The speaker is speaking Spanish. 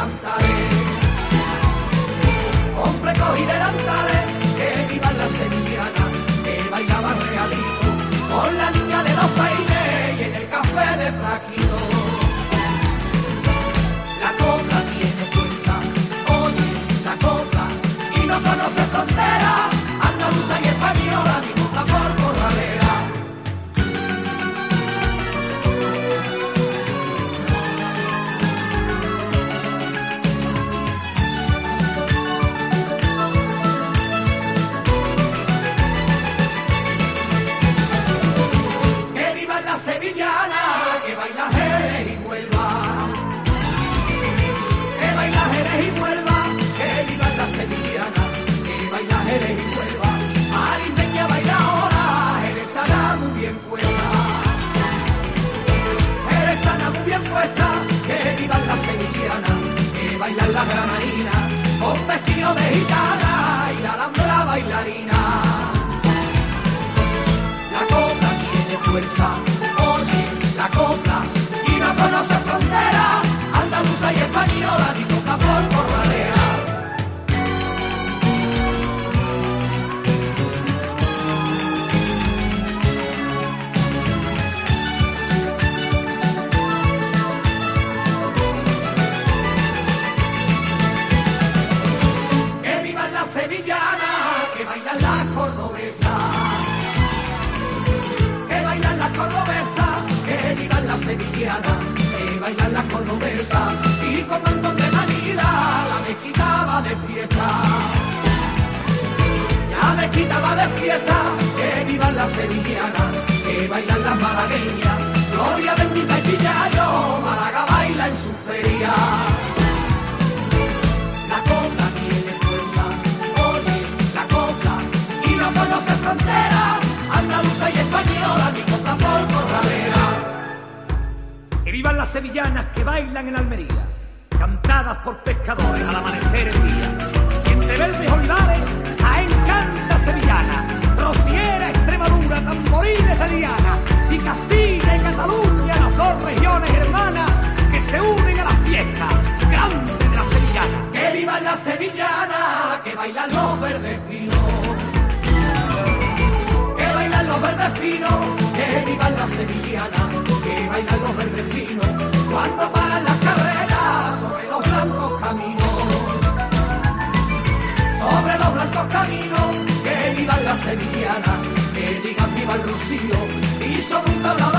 cantaré. Hombre, cogí delantales, que vivan las sevillanas, que bailaban regalito, con la niña de los peines y en el café de Fraquito. La copla tiene fuerza, oye, la copla, y no conoce frontera, andaluza y española, ni busca por corralera. Sevillana, que baila Jerez y Huelva, que baila Jerez y Huelva, que viva la sevillana, que baila Jerez y Huelva, Marismeña baila ahora, jerezana muy bien puesta, jerezana muy bien puesta, que viva la sevillana, que baila la granadina, con vestido de gitana y la alhambra bailarina. La copla tiene fuerza, la copla, y no conoce frontera, andaluza y española, ni toca por corralera. Que vivan las sevillanas, que bailan las cordobesas, que bailan las cordobesas, que vivan las sevillanas, que bailan las cordobesas, y con montón de manila la mezquita va de fiesta. La mezquita va de fiesta, que vivan las sevillanas, que bailan las malagueñas, Gloria bendita y Pillayo, Málaga baila en su feria. La copla tiene fuerza, oye, la copla, y no conoce frontera, andaluza y española, ni copla por corralera. Que vivan las sevillanas que bailan en Almería, cantadas por pescadores al amanecer el día. Y entre verdes olivares, Jaén canta sevillana, rociera Extremadura, tamboriles de Diana, y Castilla y Cataluña, las dos regiones hermanas que se unen a la fiesta grande de la sevillana. Que vivan las sevillanas, que bailan los verdes finos, que bailan los verdes finos, que vivan las sevillanas, que bailan los verdes finos, cuando paran las carreras sobre los blancos caminos, sobre los blancos caminos, que vivan las sevillanas, que digan viva el rocío, y sobre un tablado